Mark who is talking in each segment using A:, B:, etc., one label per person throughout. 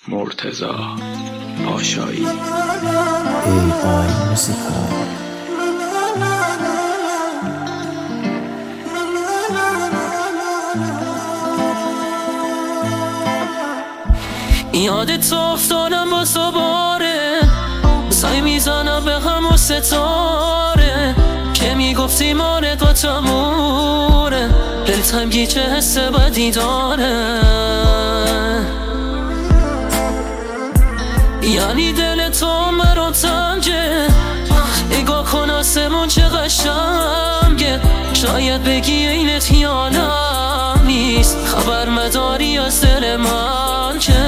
A: مرتضی پاشایی.
B: ای آی موسیقا.
C: یادت افتادم با دوباره، سعی میزنم به هم و ستاره که میگفتی مانت با تموره، دلتم گیچه حس بدی داره. یعنی دل تو مرا تنگه، نگاه کن آسمون چه قشنگه. شاید بگی اینت خیالم نیست، خبر مداری از دل من که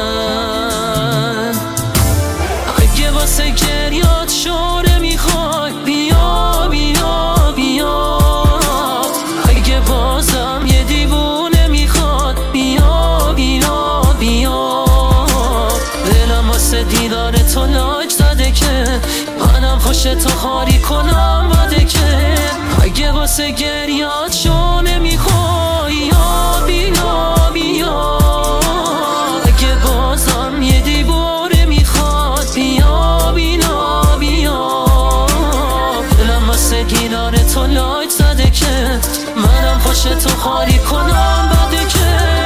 C: اگه واسه گریات شوره میخوای بیا بیا بیا، اگه بازم یه دیوونه میخواد بیا بیا بیا. دلم واسه دیدار تو لاک زده که منم خوش تو خاری کنم بده که اگه واسه گریات شونه میخوای یا بیا بیا، اگه بازم یه دیواره میخواد بیا بیا بیا. دلم واسه دیدار تو لاک زده که منم خوش تو خاری کنم بده که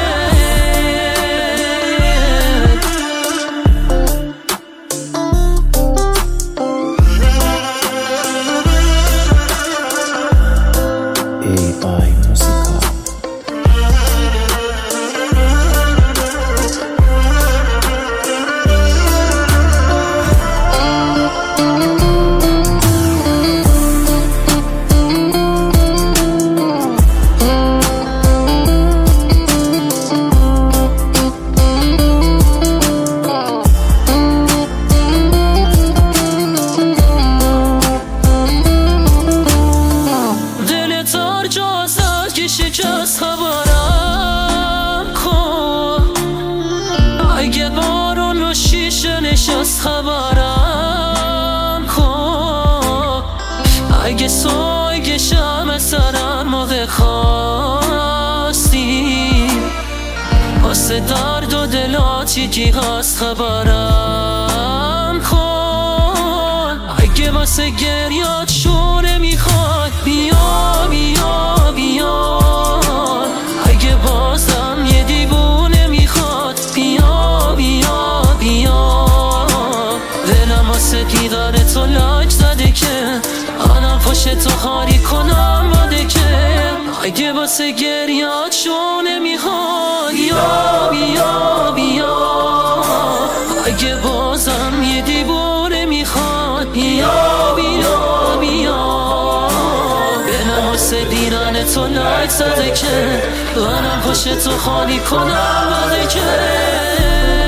B: ای آی موسیقا.
C: شکست خبرم کن، اگه بارون رو شیشه نشست خبرم کن، اگه سوگ شم سرم موقع خواستی واسه درد و دلات یکی هست خبرم کن. اگه واسه گریات شوره میخواد بیا بیا بیا، اگه بازم یه دیوونه میخواد بیا بیا بیا. دلم واسه دیدار تو لاک زده که منم پشت تو خاری کنم بده که اگه واسه گریات شونه میخواد یا بیا بیا، اگه بازم یه دیوونه میخواد بیا بیا بیا. دلم واسه دیدن تو لاک زده که منم پشت تو خالی کنم بده که